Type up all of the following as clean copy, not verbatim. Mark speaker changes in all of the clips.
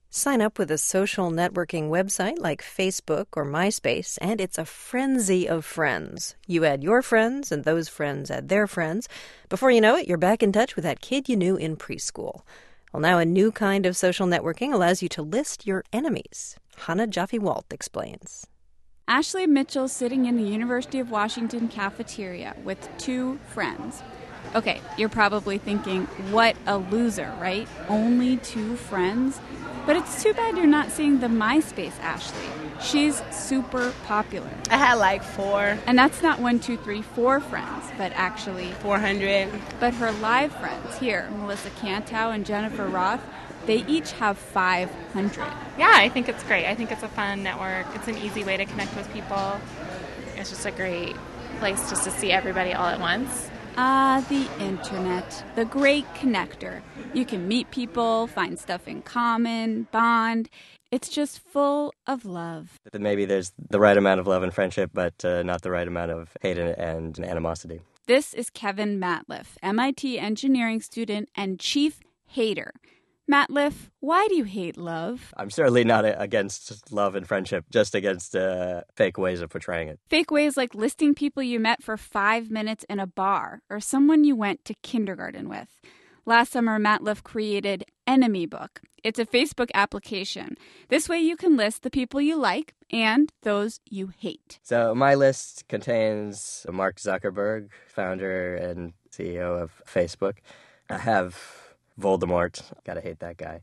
Speaker 1: Sign up with a social networking website like Facebook or MySpace, and it's a frenzy of friends. You add your friends, and those friends add their friends. Before you know it, you're back in touch with that kid you knew in preschool. Well, now a new kind of social networking allows you to list your enemies. Hannah Jaffe-Walt explains.
Speaker 2: Ashley Mitchell's sitting in the University of Washington cafeteria with two friends. Okay, you're probably thinking, what a loser, right? Only two friends? But it's too bad you're not seeing the MySpace Ashley. She's super popular.
Speaker 3: I had like 4.
Speaker 2: And that's not 1, 2, 3, 4 friends, but actually
Speaker 3: 400.
Speaker 2: But her live friends here, Melissa Cantow and Jennifer Roth, they each have 500.
Speaker 4: Yeah, I think it's great. I think it's a fun network. It's an easy way to connect with people. It's just a great place just to see everybody all at once.
Speaker 2: Ah, the internet, the great connector. You can meet people, find stuff in common, bond. It's just full of love.
Speaker 5: Maybe there's the right amount of love and friendship, but not the right amount of hate and animosity.
Speaker 2: This is Kevin Matliff, MIT engineering student and chief hater. Matliff, why do you hate love?
Speaker 5: I'm certainly not against love and friendship, just against fake ways of portraying it.
Speaker 2: Fake ways like listing people you met for 5 minutes in a bar or someone you went to kindergarten with. Last summer, Matliff created Enemy Book. It's a Facebook application. This way you can list the people you like and those you hate.
Speaker 5: So my list contains Mark Zuckerberg, founder and CEO of Facebook. I have Voldemort. Gotta hate that guy.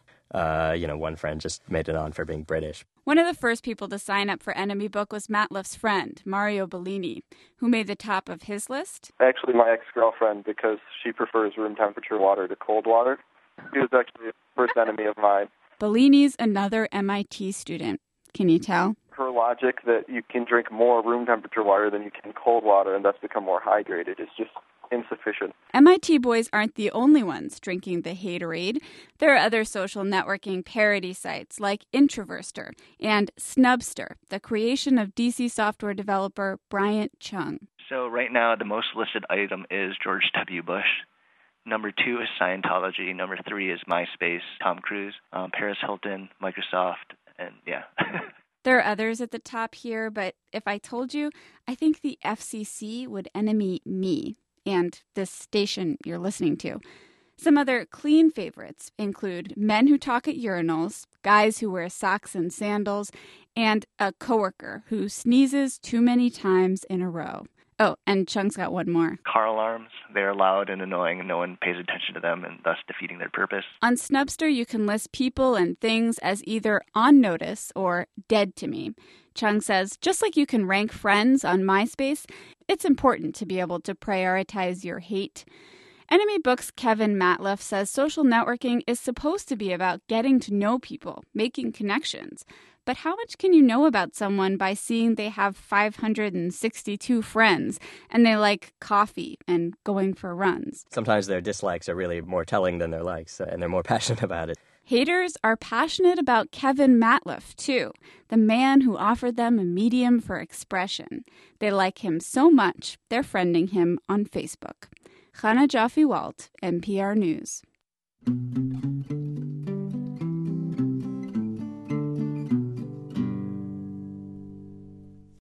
Speaker 5: One friend just made it on for being British.
Speaker 2: One of the first people to sign up for Enemy Book was Matliff's friend, Mario Bellini, who made the top of his list.
Speaker 6: Actually, my ex-girlfriend, because she prefers room temperature water to cold water. She was actually the first enemy of mine.
Speaker 2: Bellini's another MIT student. Can you tell?
Speaker 6: Her logic that you can drink more room temperature water than you can cold water and thus become more hydrated is just insufficient.
Speaker 2: MIT boys aren't the only ones drinking the haterade. There are other social networking parody sites like Introverster and Snubster, the creation of DC software developer Bryant Chung.
Speaker 7: So right now, the most listed item is George W. Bush. Number 2 is Scientology. Number 3 is MySpace, Tom Cruise, Paris Hilton, Microsoft, and yeah.
Speaker 2: There are others at the top here, but if I told you, I think the FCC would enemy me and this station you're listening to. Some other clean favorites include men who talk at urinals, guys who wear socks and sandals, and a coworker who sneezes too many times in a row. Oh, and Chung's got one more.
Speaker 7: Car alarms. They're loud and annoying, and no one pays attention to them, and thus defeating their purpose.
Speaker 2: On Snubster, you can list people and things as either on notice or dead to me. Chung says, just like you can rank friends on MySpace, it's important to be able to prioritize your hate. Enemy Book's Kevin Matliff says social networking is supposed to be about getting to know people, making connections. But how much can you know about someone by seeing they have 562 friends and they like coffee and going for runs?
Speaker 5: Sometimes their dislikes are really more telling than their likes, and they're more passionate about it.
Speaker 2: Haters are passionate about Kevin Matliff, too, the man who offered them a medium for expression. They like him so much, they're friending him on Facebook. Hannah Jaffe-Walt, NPR News.